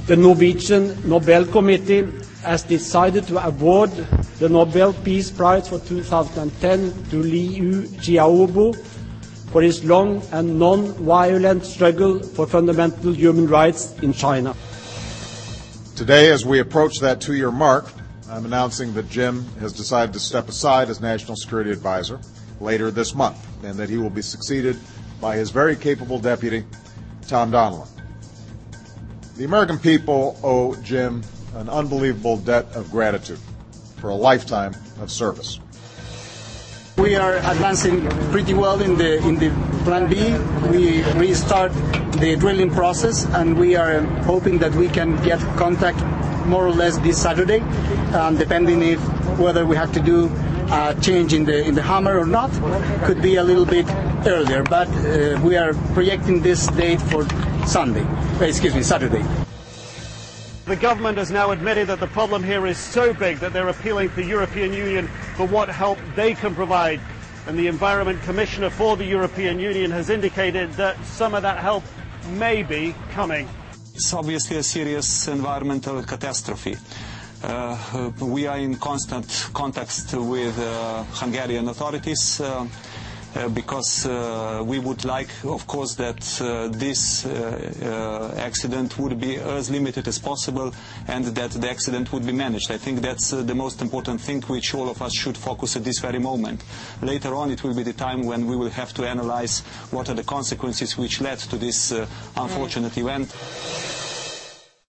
The Norwegian Nobel Committee has decided to award the Nobel Peace Prize for 2010 to Liu Xiaobo for his long and non-violent struggle for fundamental human rights in China. Today, as we approach that 2-year mark, I'm announcing that Jim has decided to step aside as National Security Advisor later this month, and that he will be succeeded by his very capable deputy, Tom Donilon. The American people owe Jim an unbelievable debt of gratitude for a lifetime of service. We are advancing pretty well in the Plan B. We restart the drilling process, and we are hoping that we can get contact more or less this Saturday, depending if whether we have to do a change in the hammer or not. Could be a little bit earlier, but we are projecting this date for Saturday. The government has now admitted that the problem here is so big that they're appealing to the European Union for what help they can provide. And the Environment Commissioner for the European Union has indicated that some of that help may be coming. It's obviously a serious environmental catastrophe. We are in constant contact with Hungarian authorities because we would like, of course, that this accident would be as limited as possible and that the accident would be managed. I think that's the most important thing which all of us should focus at this very moment. Later on it will be the time when we will have to analyze what are the consequences which led to this unfortunate event.